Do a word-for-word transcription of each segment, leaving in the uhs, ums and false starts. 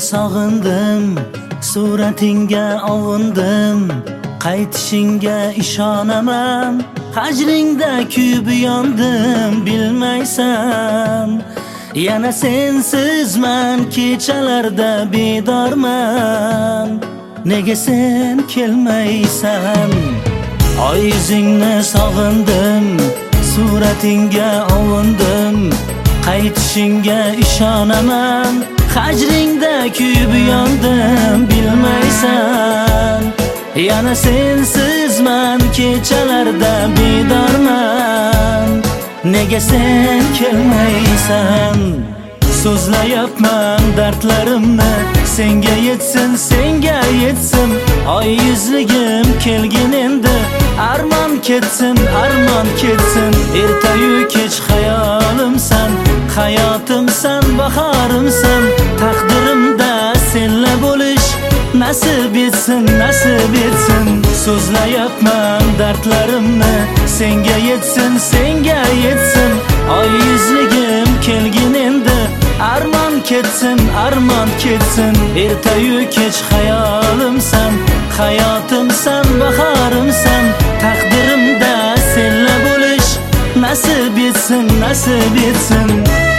sog'indim, suratingga ovundim, qaytishingga ishonaman. Hajringda kuyib yondim, bilmaysan. Yana sensizman, kechalarda bedorman. Nega sen kelmaysan? Oy yuzingni sog'indim, suratingga ovundim, qaytishingga ishonaman. Hajringda kuyib yondim, bilmaysan. Yana sensizman, kechalarda bedorman. Nega sen kelmaysan? So'zlayapman dardlarimni, senga yetsin, senga yetsin. Oy yuzligim kelgin endi, armon ketsin, armon ketsin. Ertayu kech xayolimsan, hayotimsan, bahorimsan. Taqdirimda senla bo'lish nasib etsin, nasib etsin. So'zlayapman dardlarimni, senga yetsin, senga yetsin. Oy yuzligim kelgin endi, armon ketsin, armon ketsin. Ertayu kech xayolimsan, hayotimsan, bahorimsan. Taqdirimda senla bo'lish nasib etsin, nasib etsin.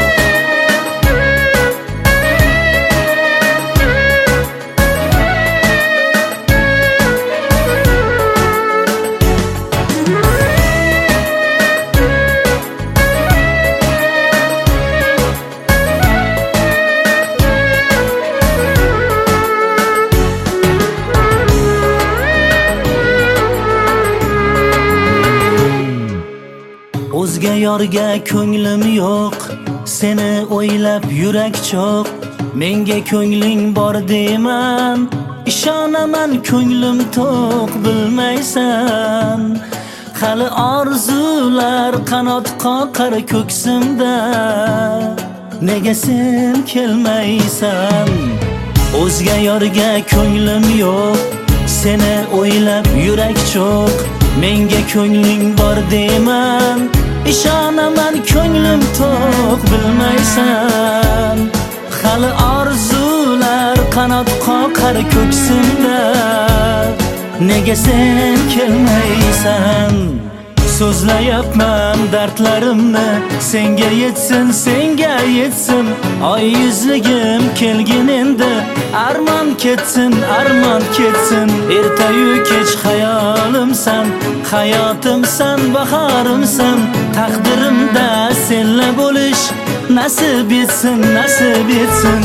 O'zga yorga ko'nglim yo'q, seni o'ylab yurak cho'q. Menga ko'ngling bor deyman, ishonaman ko'nglim to'q, bilmaysan. Hali orzular qanot qoqar ko'ksimda, nega sen kelmaysan? O'zga yorga ko'nglim yo'q, seni o'ylab yurak cho'q. Menga ko'ngling bor deyman, ishonaman ko'nglim to'q, bilmaysan. Hali orzular qanot qoqar ko'ksimda, nega sen kelmaysan? So'zlayapman dardlarimni, senga yetsin, senga yetsin. Oy yuzligim kelgin endi, armon ketsin, armon ketsin. Ertayu kech xayolimsan, hayotimsan, bahorimsan. Taqdirimda senla bo'lish nasib etsin, nasib etsin.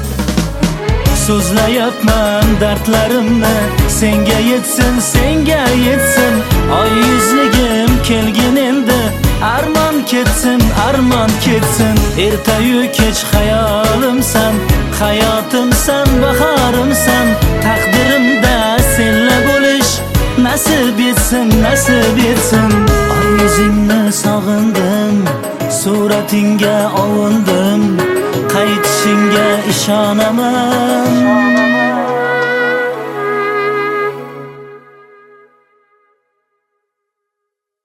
So'zlayapman dardlarimni, senga yetsin, senga yetsin. Oy yuzligim kelgin endi, armon ketsin, armon ketsin. Ertayu kech xayolimsan, hayotimsan, bahorimsan. Taqdirimda senla bo'lish nasib etsin, nasib etsin. Oy yuzingni sog'indim, suratingga ovundim, qaytishingga ishonaman.